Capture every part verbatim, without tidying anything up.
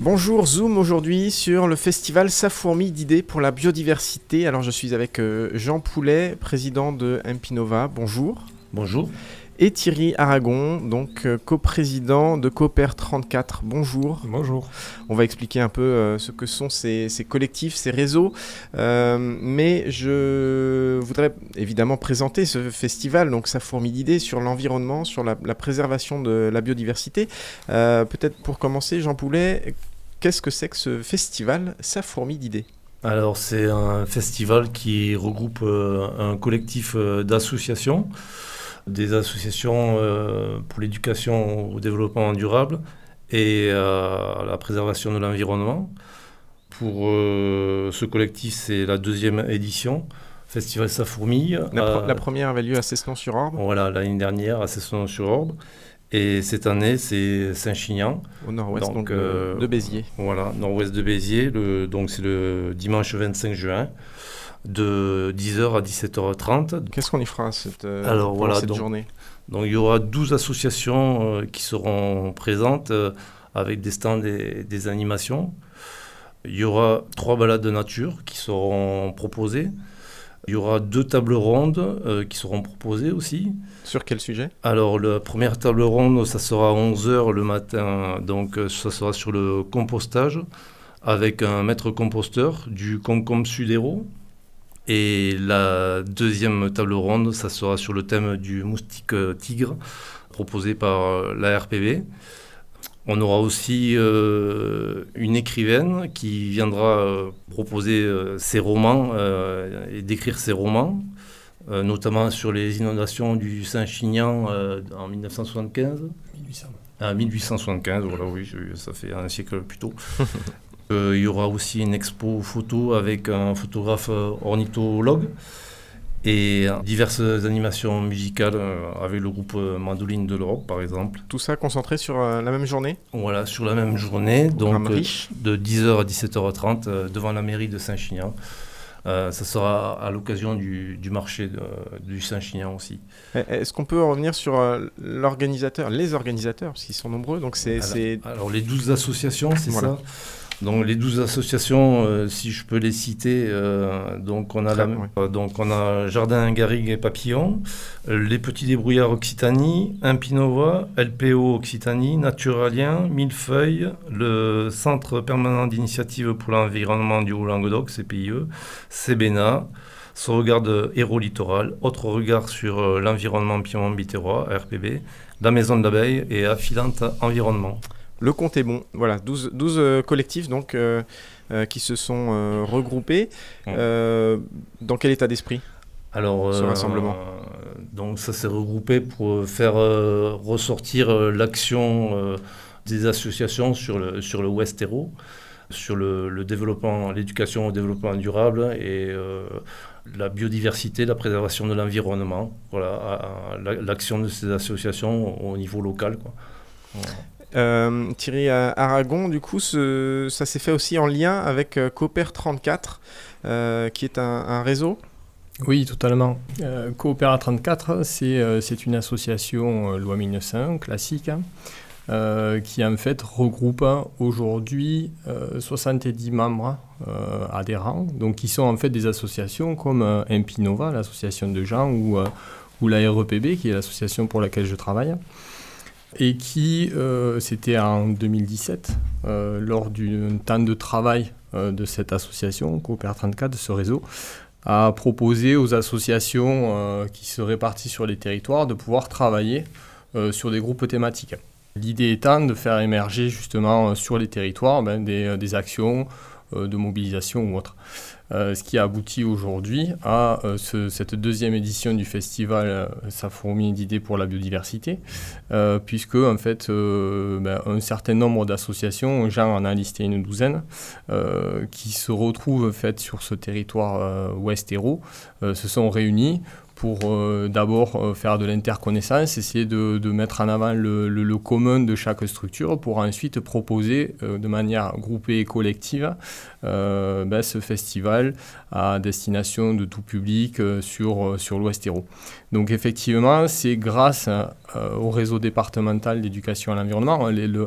Bonjour, Zoom aujourd'hui sur le festival Ça fourmille d'idées pour la biodiversité. Alors je suis avec euh, Jean Poulet, président de Empinova. Bonjour. Bonjour. Et Thierry Aragon, donc euh, coprésident de Coopère trente-quatre. Bonjour. Bonjour. On va expliquer un peu euh, ce que sont ces, ces collectifs, ces réseaux. Euh, mais je voudrais évidemment présenter ce festival, donc Ça fourmille d'idées, sur l'environnement, sur la, la préservation de la biodiversité. Euh, peut-être pour commencer, Jean Poulet, qu'est-ce que c'est que ce festival Ça fourmille d'idées ? Alors c'est un festival qui regroupe euh, un collectif euh, d'associations, des associations euh, pour l'éducation au développement durable et euh, à la préservation de l'environnement. Pour euh, ce collectif, c'est la deuxième édition, Festival Ça fourmille. La, euh, pr- la première avait lieu à Cessenon-sur-Orbe. Voilà, l'année dernière à Cessenon-sur-Orbe. Et cette année, c'est Saint-Chinian. Au nord-ouest donc, donc euh, de Béziers. Voilà, nord-ouest de Béziers. Le, donc c'est le dimanche vingt-cinq juin, de dix heures à dix-sept heures trente. Qu'est-ce qu'on y fera cette, euh, Alors, voilà, cette donc, journée ? Donc il y aura douze associations euh, qui seront présentes euh, avec des stands et des animations. Il y aura trois balades de nature qui seront proposées. Il y aura deux tables rondes euh, qui seront proposées aussi. Sur quel sujet ? Alors, la première table ronde, ça sera à onze heures le matin. Donc, euh, ça sera sur le compostage avec un maître composteur du Concombre Sud-Hérault. Et la deuxième table ronde, ça sera sur le thème du moustique tigre proposé par la R P B. On aura aussi euh, une écrivaine qui viendra euh, proposer euh, ses romans euh, et décrire ses romans, euh, notamment sur les inondations du Saint-Chinian euh, en dix-neuf cent soixante-quinze. mille huit cents. Ah, dix-huit cent soixante-quinze, voilà, oui, ça fait un siècle plus tôt. euh, il y aura aussi une expo photo avec un photographe ornithologue et diverses animations musicales euh, avec le groupe euh, Mandoline de l'Europe, par exemple. Tout ça concentré sur euh, la même journée ? Voilà, sur la même journée, donc euh, riche. de dix heures à dix-sept heures trente, euh, devant la mairie de Saint-Chinian. Euh, ça sera à l'occasion du, du marché de, du Saint-Chinian aussi. Est-ce qu'on peut revenir sur euh, l'organisateur, les organisateurs, parce qu'ils sont nombreux, donc c'est... Alors, c'est... alors les douze associations, c'est Voilà. ça. Donc les douze associations, euh, si je peux les citer, euh, donc, on a Très la, bien, oui. euh, donc on a Jardin Garrigue et Papillon, euh, Les Petits Débrouillards Occitanie, Empinova, L P O Occitanie, Naturalien, Millefeuille, le Centre permanent d'initiative pour l'environnement du Haut-Languedoc, C P I E, Cébena, Sauvegarde Hérault Littoral, Autre regard sur euh, l'environnement Piémont-Biterrois, R P B, La Maison de l'Abeille et Affilante Environnement. Le compte est bon. Voilà, douze, douze euh, collectifs donc, euh, euh, qui se sont euh, regroupés. Euh, dans quel état d'esprit ? Alors, ce euh, rassemblement. Donc ça s'est regroupé pour faire euh, ressortir euh, l'action euh, des associations sur le, sur le Ouest-Hérault, sur le, le développement, l'éducation au développement durable et euh, la biodiversité, la préservation de l'environnement. Voilà, à, à, l'action de ces associations au niveau local, quoi. Voilà. Euh, Thierry Aragon, du coup, ce, ça s'est fait aussi en lien avec euh, Coopère trente-quatre, euh, qui est un, un réseau ? Oui, totalement. Euh, Coopère trente-quatre, c'est, euh, c'est une association euh, loi mille neuf cent un, classique, hein, euh, qui en fait regroupe aujourd'hui euh, soixante-dix membres euh, adhérents, donc qui sont en fait des associations comme euh, Empinova, l'association de Jean, ou, euh, ou la R E P B, qui est l'association pour laquelle je travaille. Et qui, euh, c'était en deux mille dix-sept, euh, lors d'un temps de travail euh, de cette association, Coopère trente-quatre, de ce réseau, a proposé aux associations euh, qui se répartissent sur les territoires de pouvoir travailler euh, sur des groupes thématiques. L'idée étant de faire émerger justement euh, sur les territoires ben, des, des actions euh, de mobilisation ou autres. Euh, ce qui a abouti aujourd'hui à euh, ce, cette deuxième édition du festival euh, Ça fourmille d'idées pour la biodiversité, euh, puisque en fait, euh, ben, un certain nombre d'associations, Jean en a listé une douzaine, euh, qui se retrouvent en fait, sur ce territoire euh, Ouest-Hérault, euh, se sont réunis pour euh, d'abord euh, faire de l'interconnaissance, essayer de, de mettre en avant le, le, le commun de chaque structure pour ensuite proposer euh, de manière groupée et collective euh, ben, ce festival à destination de tout public euh, sur, sur l'Ouest-Hérault. Donc effectivement, c'est grâce euh, au réseau départemental d'éducation à l'environnement, les, le,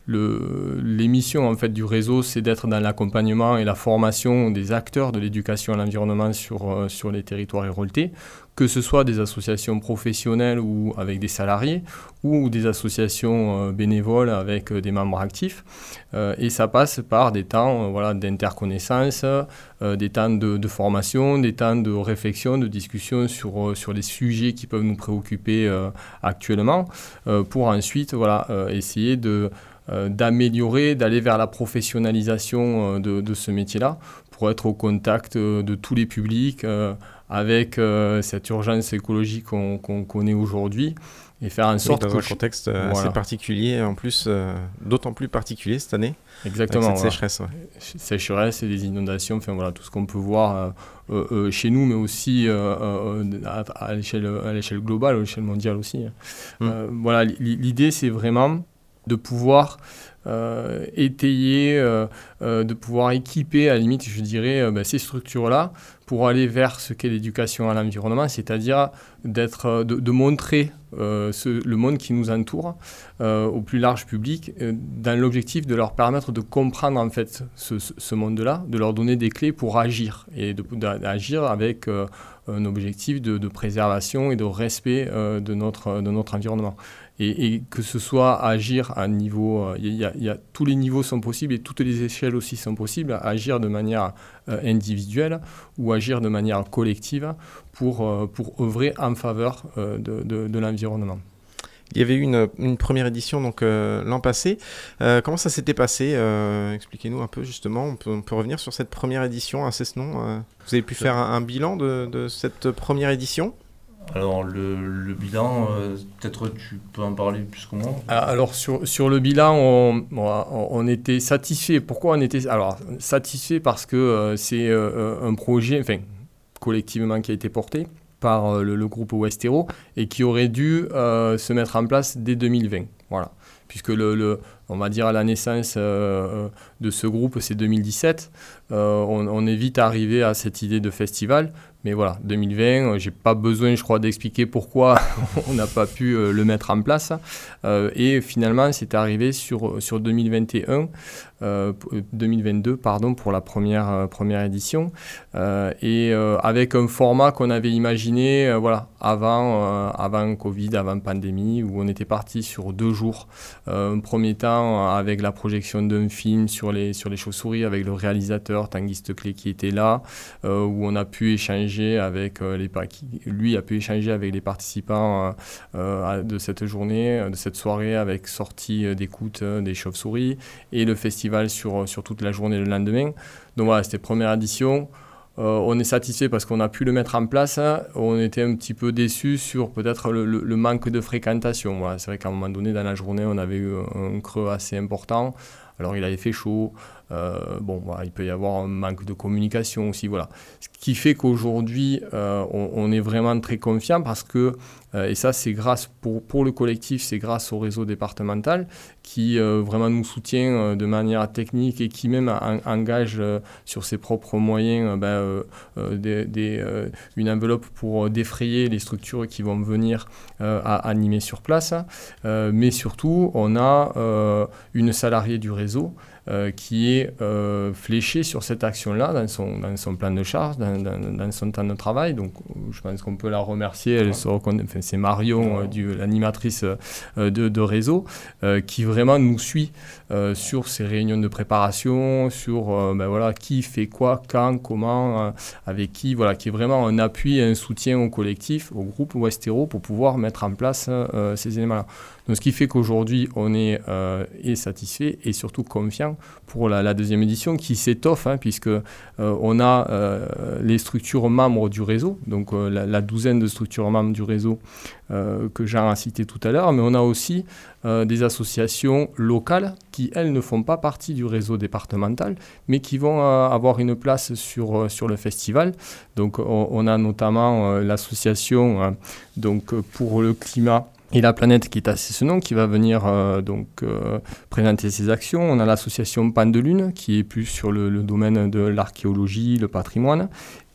le, les missions en fait, du réseau, c'est d'être dans l'accompagnement et la formation des acteurs de l'éducation à l'environnement sur, euh, sur les territoires héroltais, que ce soit des associations professionnelles ou avec des salariés, ou des associations euh, bénévoles avec euh, des membres actifs. Euh, et ça passe par des temps euh, voilà, d'interconnaissance, euh, des temps de, de formation, des temps de réflexion, de discussion sur, euh, sur les sujets qui peuvent nous préoccuper euh, actuellement, euh, pour ensuite voilà, euh, essayer de, euh, d'améliorer, d'aller vers la professionnalisation euh, de, de ce métier-là, pour être au contact euh, de tous les publics, euh, avec euh, cette urgence écologique qu'on, qu'on connaît aujourd'hui, et faire en sorte oui, dans que... un contexte euh, voilà. assez particulier, en plus, euh, d'autant plus particulier cette année. Exactement. Avec cette voilà. sécheresse. Ouais. Sécheresse et des inondations, enfin voilà, tout ce qu'on peut voir euh, euh, chez nous, mais aussi euh, euh, à, à, l'échelle, à l'échelle globale, à l'échelle mondiale aussi. Mm. Euh, voilà, l'idée, c'est vraiment de pouvoir euh, étayer, euh, euh, de pouvoir équiper, à la limite, je dirais, euh, ben, ces structures-là pour aller vers ce qu'est l'éducation à l'environnement, c'est-à-dire d'être, de, de montrer euh, ce, le monde qui nous entoure euh, au plus large public, euh, dans l'objectif de leur permettre de comprendre en fait ce, ce, ce monde-là, de leur donner des clés pour agir, et de, d'agir avec euh, un objectif de, de préservation et de respect euh, de, notre, de notre environnement. Et, et que ce soit agir à niveau, il y a, il y a, tous les niveaux sont possibles et toutes les échelles aussi sont possibles, agir de manière euh, individuelle ou agir de manière collective pour, euh, pour œuvrer en faveur euh, de, de, de l'environnement. Il y avait eu une, une première édition donc, euh, l'an passé. Euh, comment ça s'était passé euh, Expliquez-nous un peu justement. On peut, on peut revenir sur cette première édition à Cessenon. Euh, vous avez pu faire un, un bilan de, de cette première édition ? Alors le, le bilan, euh, peut-être tu peux en parler plus que moi. Alors sur, sur le bilan, on, on, on était satisfait. Pourquoi on était alors satisfait parce que euh, c'est euh, un projet, enfin collectivement qui a été porté par euh, le, le groupe Westero et qui aurait dû euh, se mettre en place dès deux mille vingt. Voilà. Puisque le, le, on va dire la naissance euh, de ce groupe, c'est deux mille dix-sept. Euh, on, on est vite arrivé à cette idée de festival. Mais voilà, deux mille vingt, je n'ai pas besoin, je crois, d'expliquer pourquoi on n'a pas pu euh, le mettre en place. Euh, et finalement, c'est arrivé sur, sur deux mille vingt et un, euh, deux mille vingt-deux, pardon, pour la première, euh, première édition. Euh, et euh, avec un format qu'on avait imaginé euh, voilà, avant, euh, avant Covid, avant pandémie, où on était parti sur deux jours. Euh, un premier temps avec la projection d'un film sur les, sur les chauves-souris, avec le réalisateur Tanguy Steclé qui était là, euh, où on a pu échanger avec euh, les lui a pu échanger avec les participants euh, euh, de cette journée, de cette soirée, avec sortie d'écoute euh, des chauves-souris et le festival sur, sur toute la journée le lendemain. Donc voilà, c'était première édition. Euh, on est satisfait parce qu'on a pu le mettre en place. On était un petit peu déçus sur peut-être le, le, le manque de fréquentation. Voilà, c'est vrai qu'à un moment donné, dans la journée, on avait eu un creux assez important. Alors, il avait fait chaud. Euh, bon, voilà, il peut y avoir un manque de communication aussi. Voilà. Ce qui fait qu'aujourd'hui, euh, on, on est vraiment très confiant parce que, euh, et ça, c'est grâce, pour, pour le collectif, c'est grâce au réseau départemental qui euh, vraiment nous soutient euh, de manière technique et qui même en, engage euh, sur ses propres moyens euh, ben, euh, euh, des, des, euh, une enveloppe pour défrayer les structures qui vont venir euh, à animer sur place. Euh, mais surtout, on a euh, une salariée du réseau Euh, qui est euh, fléché sur cette action-là dans son, dans son plan de charge, dans, dans, dans son temps de travail. Donc, je pense qu'on peut la remercier. Elle se reconna... enfin, c'est Marion, euh, du, l'animatrice euh, de, de réseau, euh, qui vraiment nous suit euh, sur ces réunions de préparation, sur euh, ben, voilà, qui fait quoi, quand, comment, euh, avec qui, voilà, qui est vraiment un appui et un soutien au collectif, au groupe Westero, pour pouvoir mettre en place euh, ces éléments-là. Donc, ce qui fait qu'aujourd'hui, on est, euh, est satisfait et surtout confiant pour la, la deuxième édition qui s'étoffe, hein, puisque euh, on a euh, les structures membres du réseau, donc euh, la, la douzaine de structures membres du réseau euh, que Jean a cité tout à l'heure, mais on a aussi euh, des associations locales qui, elles, ne font pas partie du réseau départemental, mais qui vont euh, avoir une place sur, euh, sur le festival. Donc, on, on a notamment euh, l'association euh, donc, pour le climat et la planète qui est à Cessenon, qui va venir euh, donc, euh, présenter ses actions. On a l'association Pan de Lune, qui est plus sur le, le domaine de l'archéologie, le patrimoine.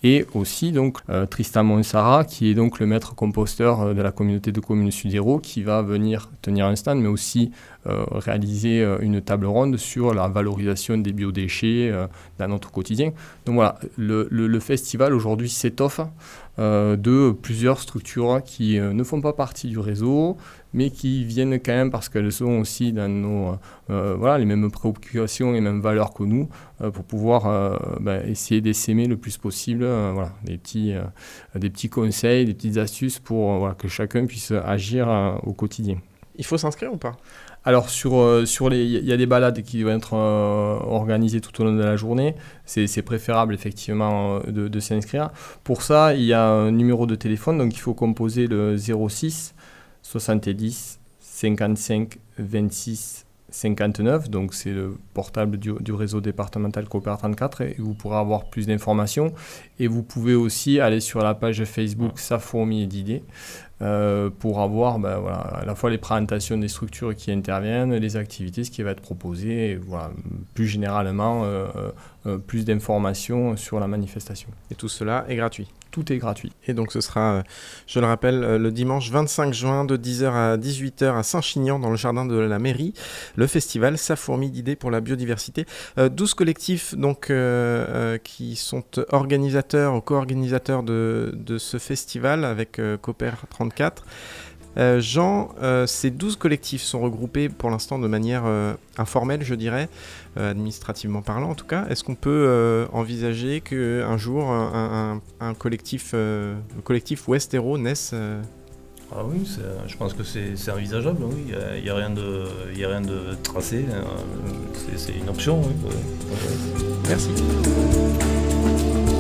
et aussi donc euh, Tristan Monsara, qui est donc le maître composteur de la communauté de communes Sud-Hérault, qui va venir tenir un stand, mais aussi euh, réaliser une table ronde sur la valorisation des biodéchets euh, dans notre quotidien. Donc voilà, le, le, le festival aujourd'hui s'étoffe euh, de plusieurs structures qui euh, ne font pas partie du réseau, mais qui viennent quand même parce qu'elles sont aussi dans nos, euh, voilà, les mêmes préoccupations et les mêmes valeurs que nous, euh, pour pouvoir euh, ben, essayer d'essaimer le plus possible euh, voilà, des, petits, euh, des petits conseils, des petites astuces pour euh, voilà, que chacun puisse agir euh, au quotidien. Il faut s'inscrire ou pas ? Alors, sur, euh, sur les, il y a des balades qui vont être euh, organisées tout au long de la journée. C'est, c'est préférable, effectivement, de, de s'inscrire. Pour ça, il y a un numéro de téléphone, donc il faut composer le zéro six soixante-dix cinquante-cinq vingt-six cinquante-neuf, donc c'est le portable du, du réseau départemental Coopéra trente-quatre, et vous pourrez avoir plus d'informations. Et vous pouvez aussi aller sur la page Facebook Ça fourmille d'idées euh, pour avoir ben, voilà, à la fois les présentations des structures qui interviennent, les activités, ce qui va être proposé, et voilà, plus généralement euh, euh, plus d'informations sur la manifestation. Et tout cela est gratuit ? Tout est gratuit. Et donc ce sera, je le rappelle, le dimanche vingt-cinq juin de dix heures à dix-huit heures à Saint-Chinian dans le jardin de la mairie, le festival Ça fourmille d'idées pour la biodiversité. Euh, douze collectifs donc, euh, euh, qui sont organisateurs ou co-organisateurs de, de ce festival avec euh, Coopéra trente-quatre. Euh, Jean, euh, ces douze collectifs sont regroupés pour l'instant de manière euh, informelle, je dirais, euh, administrativement parlant en tout cas. Est-ce qu'on peut euh, envisager qu'un jour un, un, un collectif, euh, le collectif Ouest Hérault naisse euh... Ah oui, c'est, je pense que c'est, c'est envisageable, oui. Il n'y a, a rien de, il a rien de tracé, c'est, c'est une option, oui. Merci.